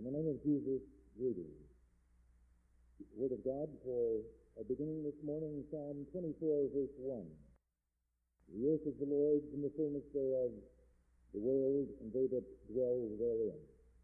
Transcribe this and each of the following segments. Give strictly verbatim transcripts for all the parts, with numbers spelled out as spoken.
In the name of Jesus, greetings. Word of God for our beginning this morning, Psalm twenty-four, verse one. The earth is the Lord's, and the fullness thereof, the world, and they that dwell therein.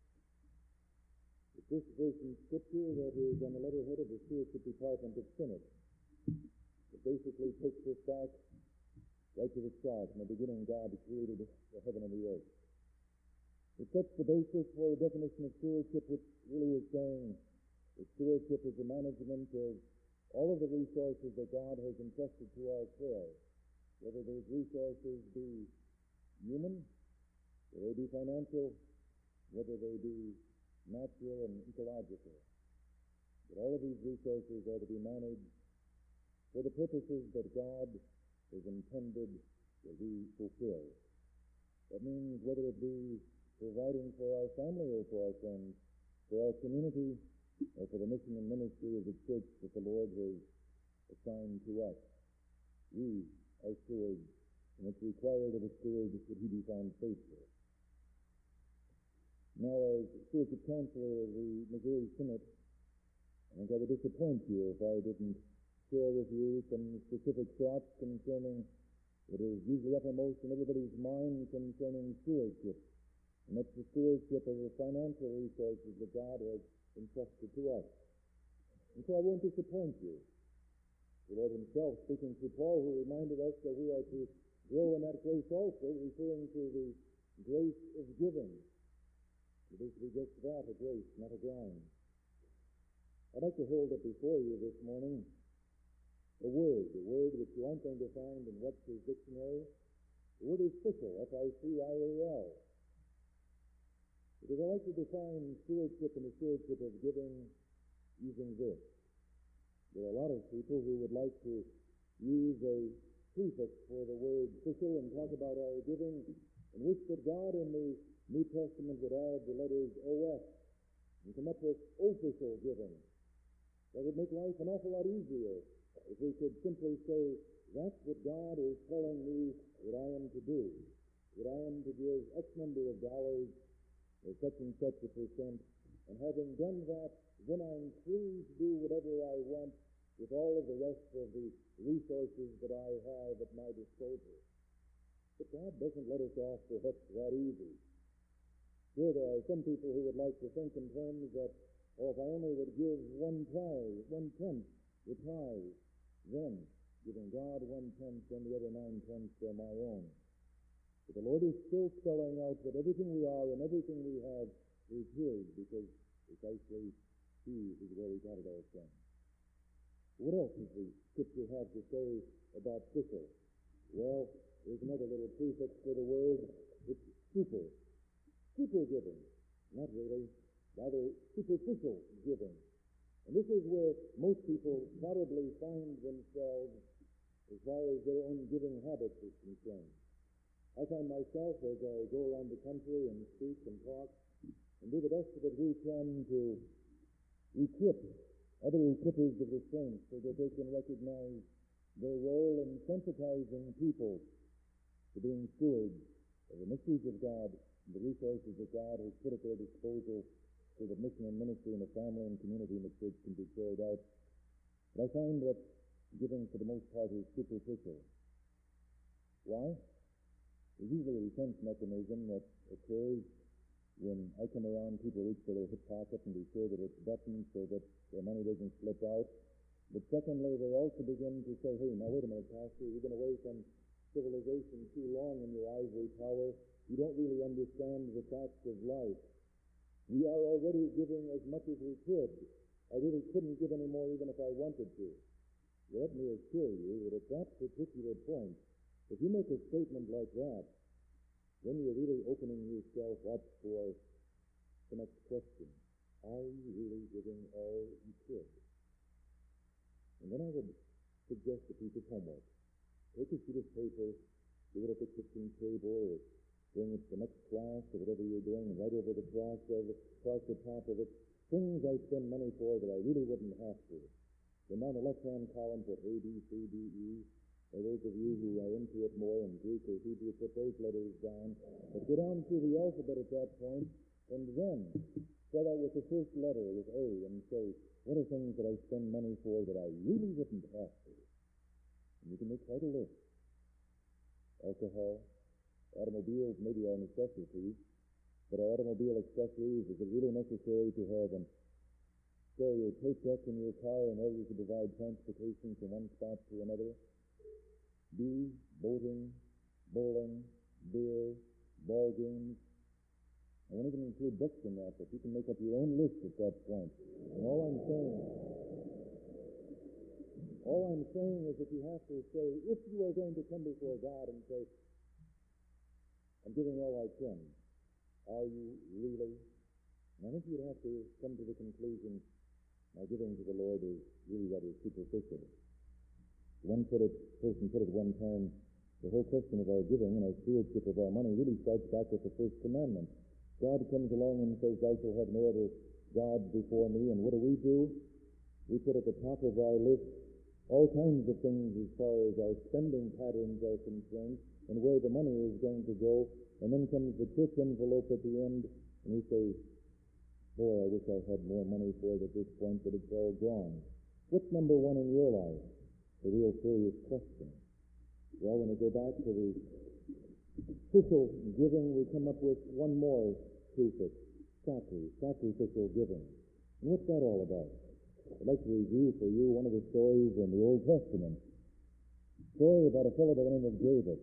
It's this verse in Scripture that is on the letterhead of the Stewardship Department of Synod. It basically takes us back right to the start. In the beginning, God created the heaven and the earth. It sets the basis for a definition of stewardship, which really is saying that stewardship is the management of all of the resources that God has entrusted to our care, whether those resources be human, whether they be financial, whether they be natural and ecological. But all of these resources are to be managed for the purposes that God has intended to be fulfilled. That means whether it be providing for our family or for our friends, for our community, or for the mission and ministry of the church that the Lord has assigned to us. We are stewards, and it's required of a steward that he be found faithful. Now, as stewardship counselor of the Missouri Synod, I think I would disappoint you if I didn't share with you some specific thoughts concerning what is usually uppermost in everybody's mind concerning stewardship. And that's the stewardship of the financial resources that God has entrusted to us. And so I won't disappoint you. The Lord himself, speaking through Paul, who reminded us that we are to grow in that grace also, referring to the grace of giving. It is to be just that, a grace, not a grind. I'd like to hold up before you this morning a word, a word which you aren't going to find in Webster's dictionary. The word is fickle, F I C I A L. Because I like to define stewardship and the stewardship of giving using this. There are a lot of people who would like to use a prefix for the word fickle and talk about our giving, and wish that God in the New Testament would add the letters O F and come up with official giving. That would make life an awful lot easier if we could simply say, that's what God is telling me that I am to do, that I am to give X number of dollars or such and such a percent, and having done that, then I'm free to do whatever I want with all of the rest of the resources that I have at my disposal. But God doesn't let us off the hook that easy. Sure, there are some people who would like to think in terms that, oh, if I only would give one tithe, one-tenth the tithe, then, giving God one-tenth, then the other nine-tenths are my own. But the Lord is still spelling out that everything we are and everything we have is his, because precisely he is where we got it all from. What else does the Scripture have to say about fickle? Well, there's another little prefix for the word. It's super. Super giving. Not really. Rather, superficial giving. And this is where most people probably find themselves as far as their own giving habits is concerned. I find myself, as I go around the country and speak and talk, and do the best that we can to equip other equippers of the saints so that they can recognize their role in sensitizing people to being stewards of the mysteries of God and the resources that God has put at their disposal so that mission and ministry in the family and community and the church can be carried out. But I find that giving for the most part is superficial. Why? There's usually a defense mechanism that occurs when I come around, people reach for their hip pocket and be sure that it's buttoned so that their money doesn't slip out. But secondly, they also begin to say, hey, now wait a minute, Pastor, you've been away from civilization too long in your ivory tower. You don't really understand the facts of life. We are already giving as much as we could. I really couldn't give any more even if I wanted to. Well, let me assure you that at that particular point, if you make a statement like that, then you're really opening yourself up for the next question. Are you really giving all you could? And then I would suggest a piece of homework. Take a sheet of paper, do it at the kitchen table, or bring it to the next class, or whatever you're doing, and write over the cross, over, across the top of it, things I spend money for that I really wouldn't have to. Then on the left-hand column, put A, B, C, D, E, or those of you who are into it more in Greek or Hebrew, put those letters down. But go down through the alphabet at that point, and then start out with the first letter, with A, and say, what are things that I spend money for that I really wouldn't have to? And you can make quite a list. Alcohol, automobiles maybe are necessities, but are automobile accessories, is it really necessary to have an stereo tape deck in your car in order to provide transportation from one spot to another? B, boating, bowling, beer, ball games. I won't even include books in that, but you can make up your own list at that point. And all I'm saying, all I'm saying is that you have to say, if you are going to come before God and say, I'm giving all I can, are you really? And I think you'd have to come to the conclusion, my giving to the Lord is really rather superficial. One put it, person put it one time, the whole question of our giving and our stewardship of our money really starts back with the first commandment. God comes along and says, thou shalt have no other gods before me. And what do we do? We put at the top of our list all kinds of things as far as our spending patterns are concerned and where the money is going to go. And then comes the church envelope at the end, and we say, boy, I wish I had more money for it at this point, but it's all gone. What's number one in your life? The real serious question. Well, when we go back to the official giving, we come up with one more prefix, sacri, sacrificial giving. And what's that all about? I'd like to review for you one of the stories in the Old Testament. A story about a fellow by the name of David.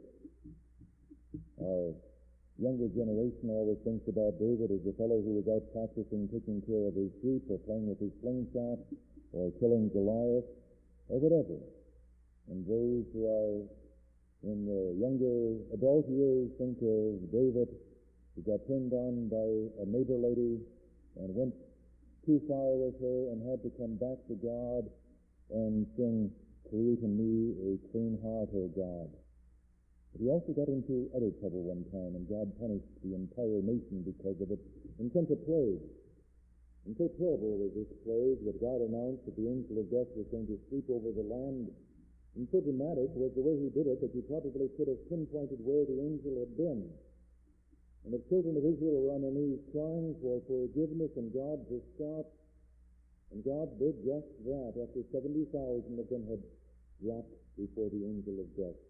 Our younger generation always thinks about David as a fellow who was out practicing taking care of his sheep or playing with his slingshot or killing Goliath or whatever. And those who are in the younger adult years think of David who got turned on by a neighbor lady and went too far with her and had to come back to God and sing, create in me a clean heart, O God. But he also got into other trouble one time, and God punished the entire nation because of it and sent a plague. And so terrible was this plague that God announced that the angel of death was going to sweep over the land. And so dramatic was the way he did it that you probably could have pinpointed where the angel had been. And the children of Israel were on their knees crying for forgiveness and God to stop. And God did just that after seventy thousand of them had dropped before the angel of death.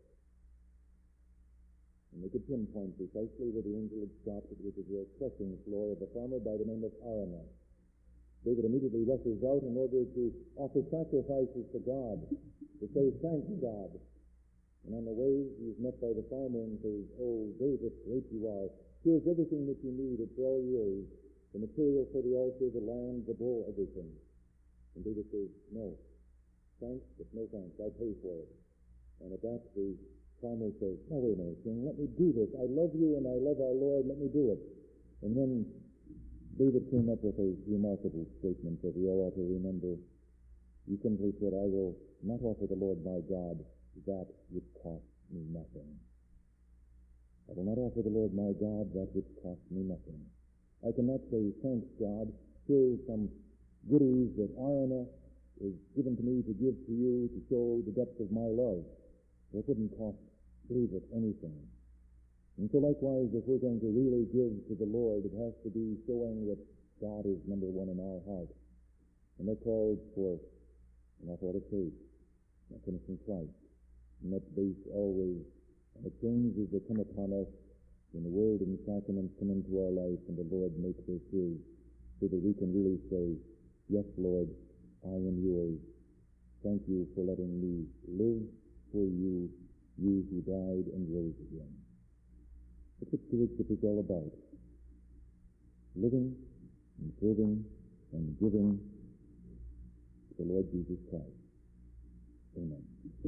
And they could pinpoint precisely where the angel had stopped. It was the threshing floor of a farmer by the name of Araunah. David immediately rushes out in order to offer sacrifices to God, to say, thanks, God. And on the way, he is met by the farmer and says, oh, David, great you are. Here's everything that you need. It's all yours. The material for the altar, the land, the bull, everything. And David says, no. Thanks, but no thanks. I'll pay for it. And at that, the farmer says, now wait a minute, King, let me do this. I love you and I love our Lord. Let me do it. And then David came up with a remarkable statement that we all ought to remember. He simply said, I will not offer the Lord my God that which costs me nothing. I will not offer the Lord my God that which costs me nothing. I cannot say, thanks, God, here's some goodies that Araunah is given to me to give to you to show the depth of my love. It wouldn't cost David anything. And so likewise, if we're going to really give to the Lord, it has to be showing that God is number one in our heart. And that calls for an awful lot of faith, not finishing Christ. And that's based always on the changes that come upon us when the Word and the sacraments come into our life and the Lord makes us His, so that we can really say, yes, Lord, I am yours. Thank you for letting me live for you, you who died and rose again. That's what stewardship is all about. Living and serving and giving to the Lord Jesus Christ. Amen.